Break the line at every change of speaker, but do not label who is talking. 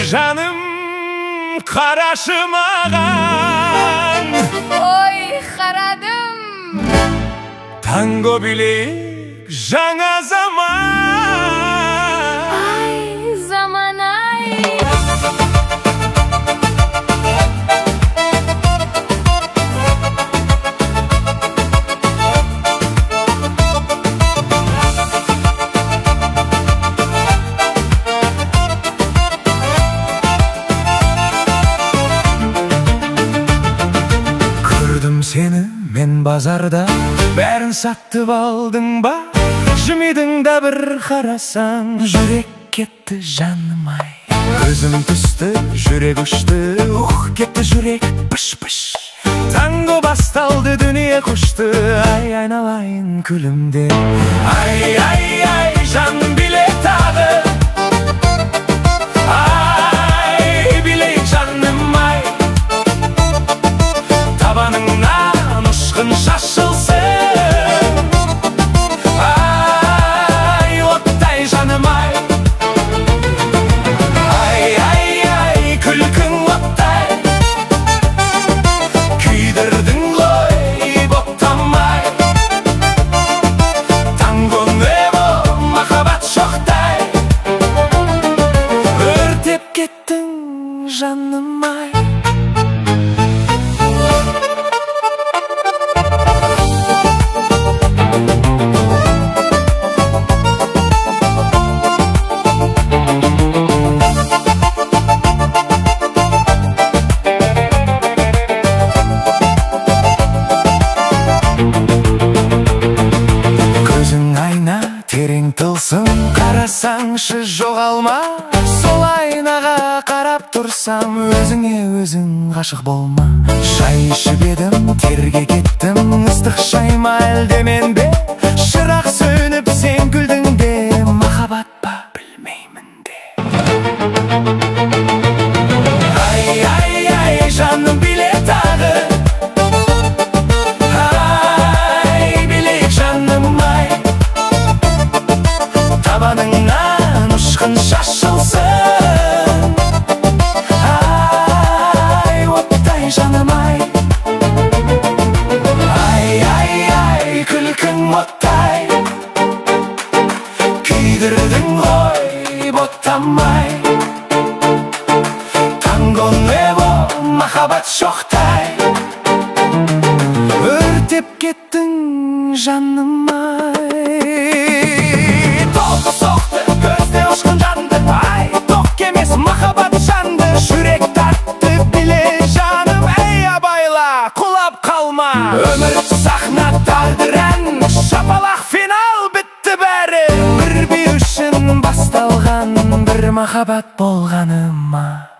жаным қарашы маған.
Ой, қарадым.
Танго билейік жаңа заман.
Ай, заман ай.
Көрдім сені мен базарда, бәрін сатып алдың ба? Жымидың да бір қарасаң, жүрек кетті жаным ай. Көзім түсті, жүрек ұшты, кетті жүрек пыш-пыш. Танго басталды, дүние құшты, ай айналайын күлімде. Ай, ай, ай, жаным биле тағы. Ай, билейік жаным ай. Табаныңнан ұшқын шашылсын. Ай, оттай жаным ай. Ай, ай, ай, күлкің оттай. Күйдірдің ғой боқтамай. Танго небо махаббат шоқтай. Өртеп кеттің жаным ай. Терең тылсым, қарасаңшы жоғалма. Сол айнаға қарап тұрсам, өзіңе өзің ғашық болма. Шай ішіп едім, терге кеттім, ыстық шайма әлде мен бе? Шырақ сөніп сен күлдің бе? Махаббат па білмеймін де. Ай, ай, ай, жаным биле тағы. Табаныңнан ұшқын шашылсын. Ай, оттай жаным ай. Ай, ай, ай, күлкің оттай. Күйдірдің ғой боттамай. Танго небо махаббат шоқтай. Өртеп кеттің жаным ай. Соқты, көзде ұшқын жанды, ай, тоқ емес махаббат жанды. Жүрек тартты, биле жаным, әй абайла, құлап қалма. Өмір сахна тағдыр ән, шапалақ финал бітті бәрі. Бір би үшін басталған, бір махаббат болғаны ма?